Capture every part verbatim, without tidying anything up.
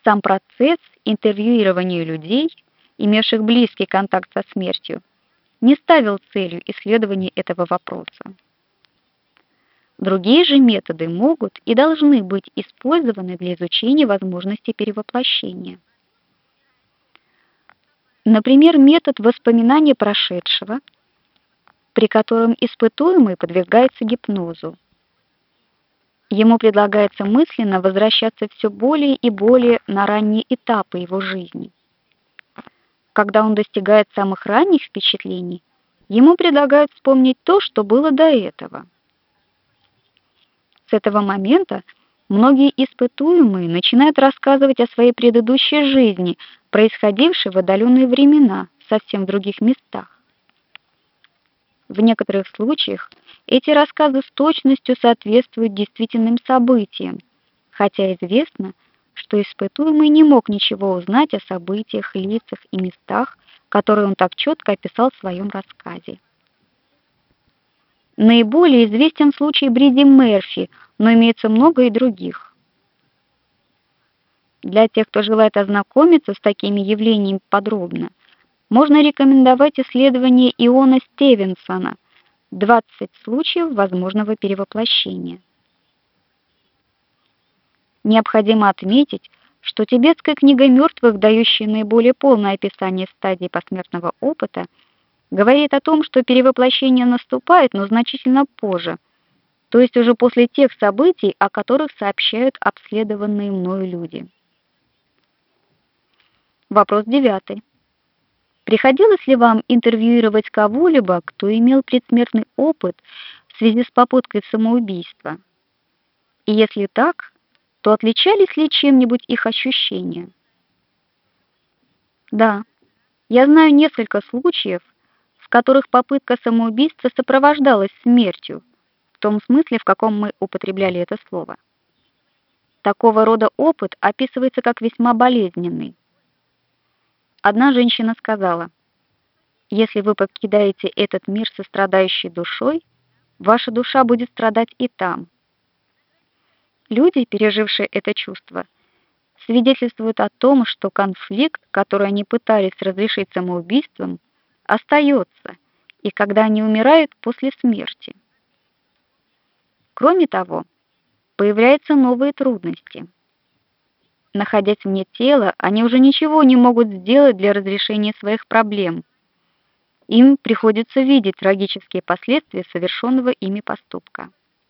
Сам процесс интервьюирования людей, имевших близкий контакт со смертью, не ставил целью исследования этого вопроса. Другие же методы могут и должны быть использованы для изучения возможности перевоплощения. Например, метод воспоминания прошедшего, при котором испытуемый подвергается гипнозу. Ему предлагается мысленно возвращаться все более и более на ранние этапы его жизни. Когда он достигает самых ранних впечатлений, ему предлагают вспомнить то, что было до этого. С этого момента многие испытуемые начинают рассказывать о своей предыдущей жизни, происходившей в отдаленные времена, совсем в других местах. В некоторых случаях эти рассказы с точностью соответствуют действительным событиям, хотя известно, что испытуемый не мог ничего узнать о событиях, лицах и местах, которые он так четко описал в своем рассказе. Наиболее известен случай Бриди Мерфи, но имеется много и других. Для тех, кто желает ознакомиться с такими явлениями подробно, можно рекомендовать исследование Иона Стивенсона «двадцать случаев возможного перевоплощения». Необходимо отметить, что тибетская книга мертвых, дающая наиболее полное описание стадий посмертного опыта, говорит о том, что перевоплощение наступает, но значительно позже, то есть уже после тех событий, о которых сообщают обследованные мною люди. Вопрос девятый. Приходилось ли вам интервьюировать кого-либо, кто имел предсмертный опыт в связи с попыткой самоубийства? И если так, то отличались ли чем-нибудь их ощущения? Да, я знаю несколько случаев, в которых попытка самоубийства сопровождалась смертью, в том смысле, в каком мы употребляли это слово. Такого рода опыт описывается как весьма болезненный. Одна женщина сказала: «Если вы покидаете этот мир со страдающей душой, ваша душа будет страдать и там». Люди, пережившие это чувство, свидетельствуют о том, что конфликт, который они пытались разрешить самоубийством, остается, и когда они умирают после смерти. Кроме того, появляются новые трудности. Находясь вне тела, они уже ничего не могут сделать для разрешения своих проблем. Им приходится видеть трагические последствия совершенного ими поступка.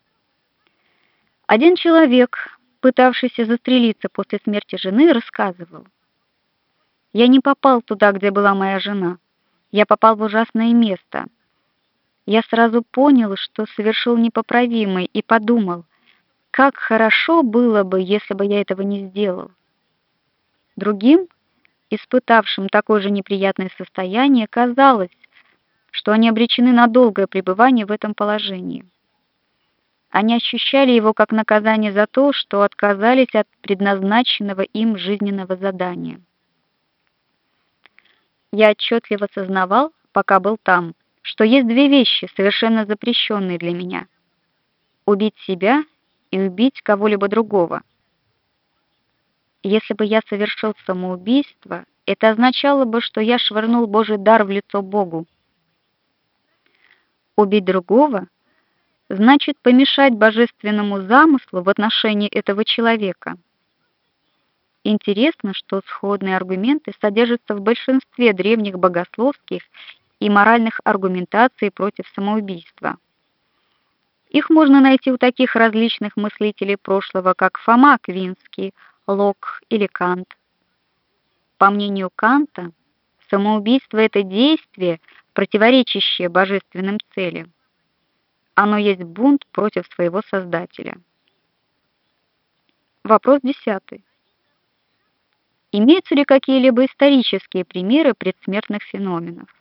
Один человек, пытавшийся застрелиться после смерти жены, рассказывал: «Я не попал туда, где была моя жена. Я попал в ужасное место. Я сразу понял, что совершил непоправимое, и подумал: как хорошо было бы, если бы я этого не сделал». Другим, испытавшим такое же неприятное состояние, казалось, что они обречены на долгое пребывание в этом положении. Они ощущали его как наказание за то, что отказались от предназначенного им жизненного задания. Я отчетливо сознавал, пока был там, что есть две вещи, совершенно запрещенные для меня: убить себя и убить кого-либо другого. Если бы я совершил самоубийство, это означало бы, что я швырнул Божий дар в лицо Богу. Убить другого значит помешать божественному замыслу в отношении этого человека. Интересно, что сходные аргументы содержатся в большинстве древних богословских и моральных аргументаций против самоубийства. Их можно найти у таких различных мыслителей прошлого, как Фома Аквинский, Лок или Кант. По мнению Канта, самоубийство — это действие, противоречащее божественным целям. Оно есть бунт против своего Создателя. Вопрос десятый. Имеются ли какие-либо исторические примеры предсмертных феноменов?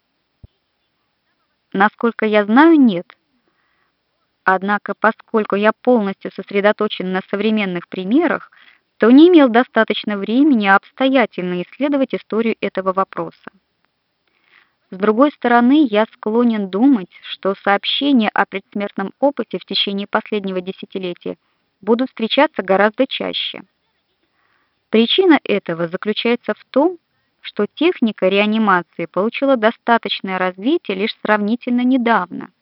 Насколько я знаю, нет. Однако, поскольку я полностью сосредоточен на современных примерах, то не имел достаточно времени обстоятельно исследовать историю этого вопроса. С другой стороны, я склонен думать, что сообщения о предсмертном опыте в течение последнего десятилетия будут встречаться гораздо чаще. Причина этого заключается в том, что техника реанимации получила достаточное развитие лишь сравнительно недавно.